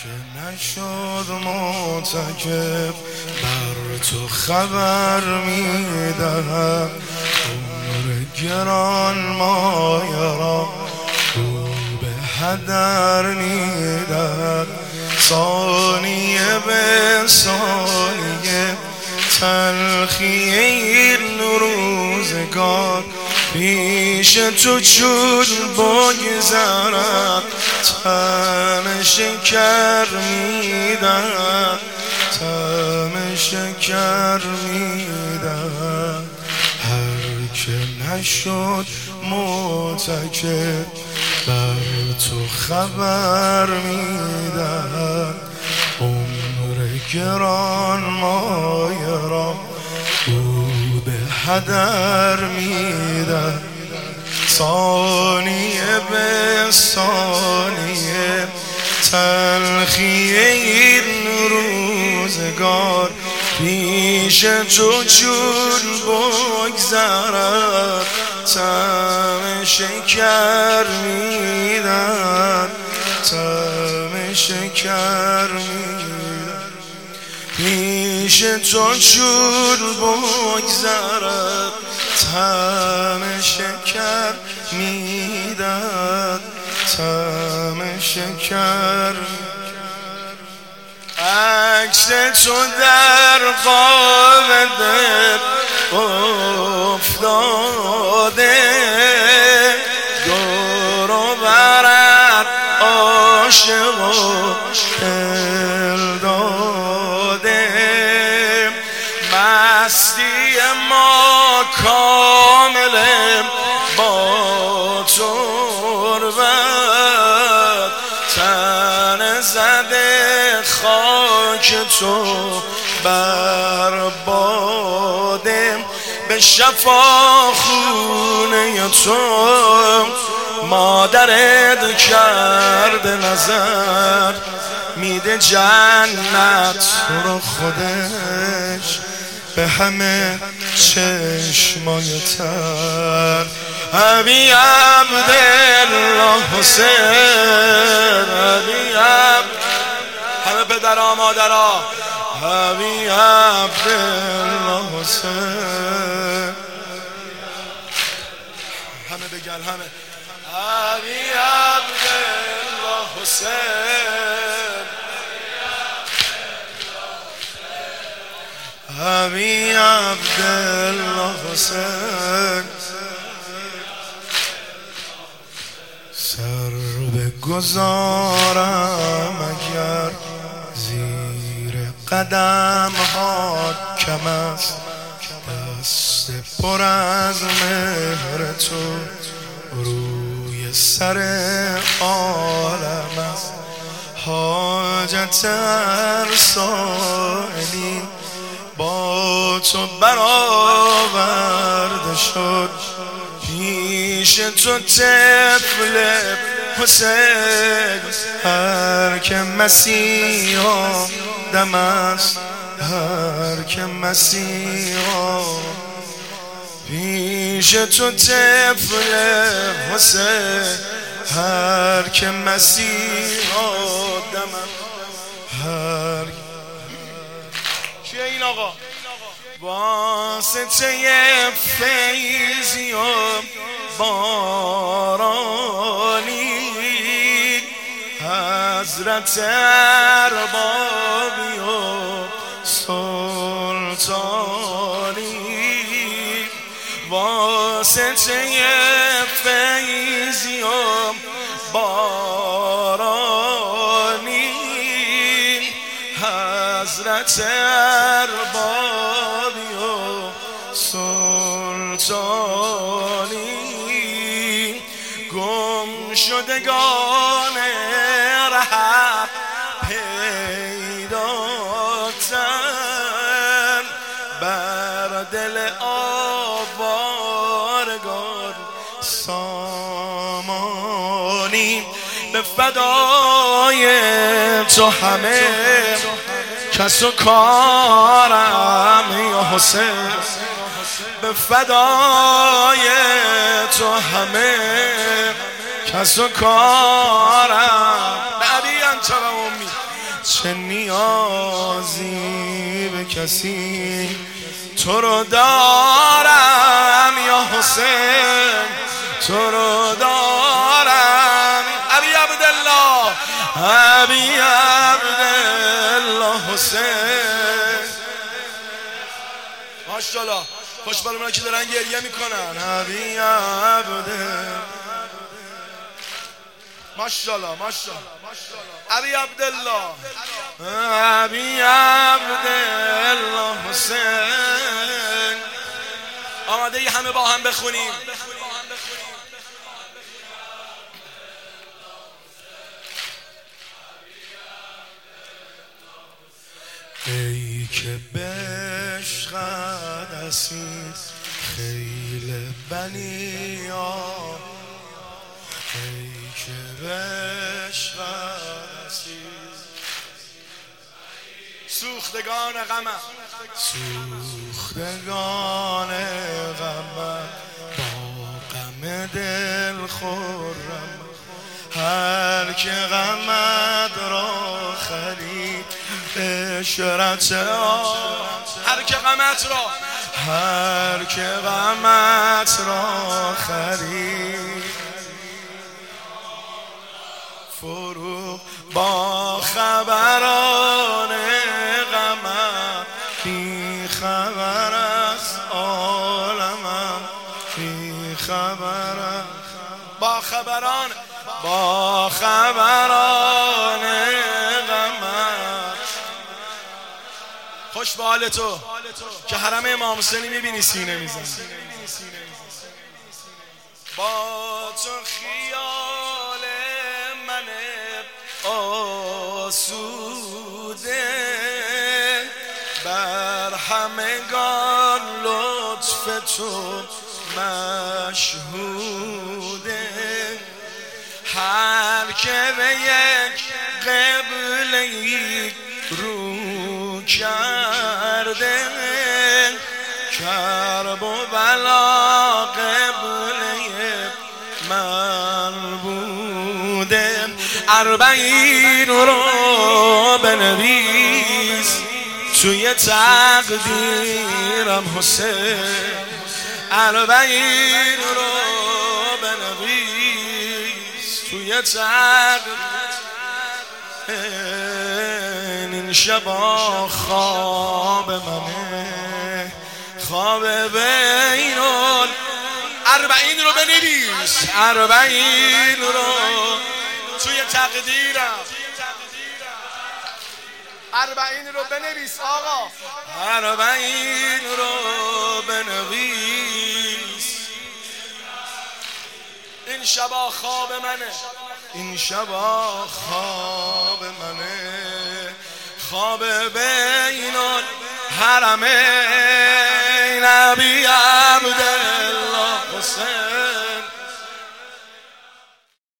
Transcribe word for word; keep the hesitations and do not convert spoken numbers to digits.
نشد متکب بر تو خبر میدهد عمر گران مایه را او به هدر میدهد ثانیه به ثانیه تلخی این روزگار پیش تو چون بگذرد طعم شکر میدهد طعم شکر میدهد هر که نشد متکب بر تو خبر میدهد عمر گران مایه را او به هدر میدهد ثانیه به ثانیه تلخی این روزگار پیش تو چون بگذرد طعم شکر میدهد طعم شکر میدهد پیش تو چون بگذرد طعم شکر میدهد طعم شکر عکس تو در قاب دل افتاده دور و برت عاشق و دل داده مستی ما کامله با تربت تن زده خاک تو بر باده به شفا خونه تو مادرت کرده نظر میده جنت رو خودش به همه چشمای تر ابی عبدالله حسین ابی عبد همه پدرها مادرها ابی عبدالله حسین همه بگل همه ابی عبدالله حسین ابی عبدالله حسین سر بگذارم اگر زیر قدم ها کم است دست پر از مهر تو روی سر عالم است حاجت هر سائلی با تو برآورده شد پیش تو طفل حسین هر که مسیحا دم است هر که مسیحا پیش تو طفل حسین هر که مسیحا دم است هر کیه این آقا واسطه فیضی و بارانی حضرت اربابی و سلطانی واسطه فیضی و بارانی حضرت اربابی و سلطانی گم شدگان ره پیداتن بر دل آوارگان سامانی به فدای تو همه کس و کارم یا حسین به فدای تو همه کس و کارم به علی انت و امی چه نیازی به کسی تو رو دارم یا حسین تو رو دارم ابی عبدالله ابی عبدالله حسین ماشاءالله خوشبال اونا که دارن گریه میکنن ابی عبدالله ماشاءالله ماشاءالله ابی عبدالله ابی عبدالله حسین آماده ای همه با هم بخونیم ای که بشقد اسیر خیل بنی آ ای که بشقد اسیر سوختگان غمم سوختگان غمم با غم دل خورم هر که غمت را خرید اشرت هر که غمت را هر که غمت را خرید فروغ با خبران غمم بی خبر از عالمم بی خبر با خبران با خبران غمم خوش به حال تو که حرم امام حسینی میبینی سینه میزن با تو خیال من آسوده بر همگان لطف تو مشهوده هر که به یک قبله رو کرده کرب و بلا قبله من بوده اربعین رو بنویس توی تقدیرم حسین اربعین رو بنویس توی تقدیرم این شبا خواب منه خواب بین اربعین رو بنویس اربعین رو توی تقدیرم اربعین رو بنویس آقا اربعین رو بنویس این شبا خواب منه این شبا خواب منه خواب بین الحرمین ابی